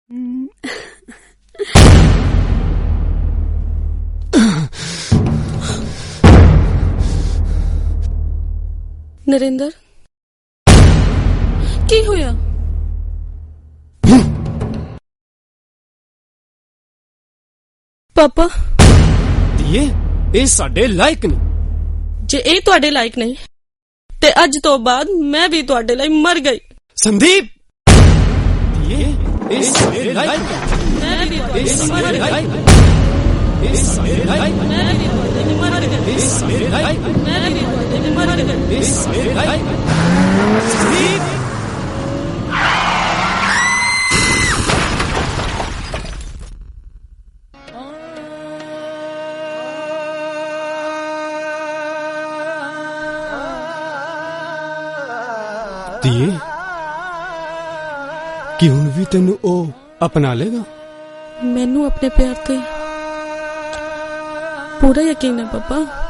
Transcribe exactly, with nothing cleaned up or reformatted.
नरेंद्र की होया? पापा ਧੀਏ ਇਹ ਸਾਡੇ ਲਾਇਕ ਨਹੀਂ। ਜੇ ਇਹ ਤੁਹਾਡੇ ਲਾਇਕ ਨਹੀਂ ਤੇ ਅੱਜ ਤੋਂ ਬਾਅਦ ਮੈਂ ਵੀ ਤੁਹਾਡੇ ਲਈ ਮਰ ਗਈ। ਸੰਦੀਪ ਧੀਏ ਇਹ ਸਾਡੇ ਲਾਇਕ ਮੈਂ ਵੀ ਇਹ ਸਾਡੇ ਲਾਇਕ ਇਹ ਸਾਡੇ ਲਾਇਕ ਮੈਂ ਵੀ ਤੁਹਾਡੇ ਲਈ ਮਰ ਗਈ। ਇਹ ਸਾਡੇ ਲਾਇਕ ਮੈਂ ਵੀ ਤੁਹਾਡੇ ਲਈ ਮਰ ਗਈ। ਇਹ ਸਾਡੇ ਲਾਇਕ ਸੰਦੀਪ ਧੀਏ ਕਿ ਹੁਣ ਵੀ ਤੈਨੂੰ ਉਹ ਅਪਣਾ ਲੇਗਾ? ਮੈਨੂੰ ਆਪਣੇ ਪਿਆਰ ਤੇ ਪੂਰਾ ਯਕੀਨ ਹੈ ਪਾਪਾ।